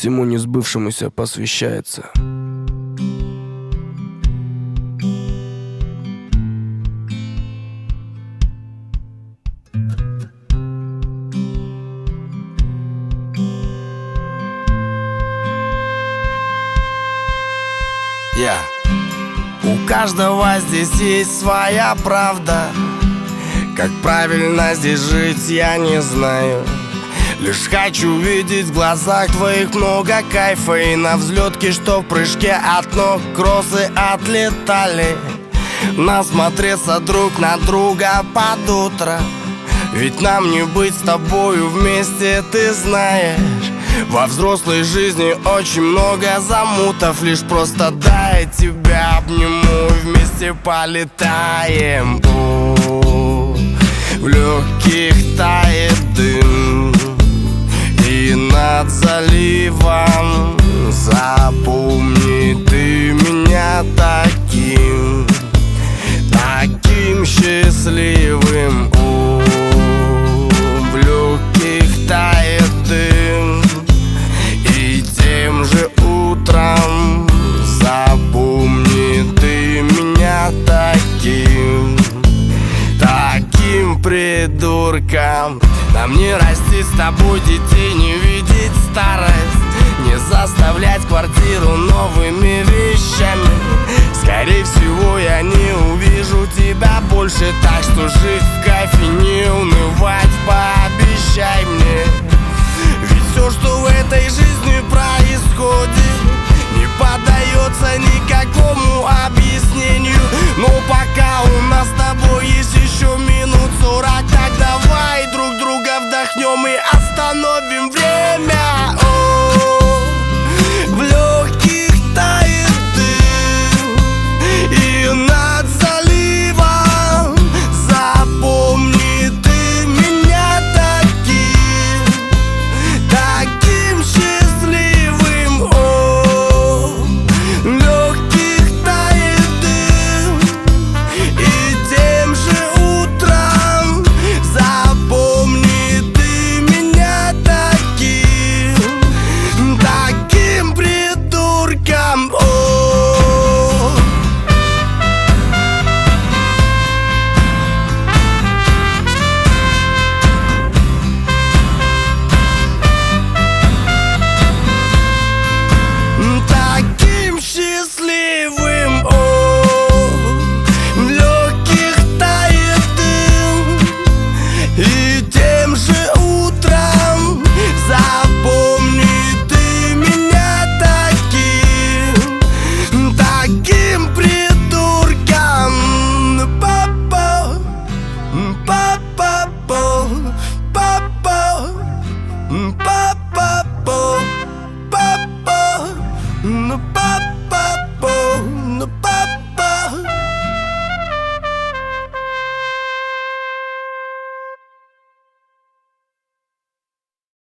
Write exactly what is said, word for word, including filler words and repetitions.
всему несбывшемуся посвящается. Yeah. У каждого здесь есть своя правда. Как правильно здесь жить, я не знаю. Лишь хочу видеть в глазах твоих много кайфа. И на взлетке, что в прыжке от ног кроссы отлетали. Насмотреться друг на друга под утро. Ведь нам не быть с тобою вместе, ты знаешь. Во взрослой жизни очень много замутов. Лишь просто дай тебя обниму и вместе полетаем. О, в легких тает дым, и над заливом запомни ты меня таким, таким счастливым. О, в легких тает дым, и тем же утром запомни ты меня таким, таким придурком. Нам не расти с тобой детей, не видеть старость, не заставлять квартиру новыми вещами. Скорее всего, я не увижу тебя больше, так что жить в кайфе, не унывать, пообещай мне. Ведь все, что в этой жизни происходит, не поддается никакому объяснению. Но пока у нас с тобой есть еще минут сорок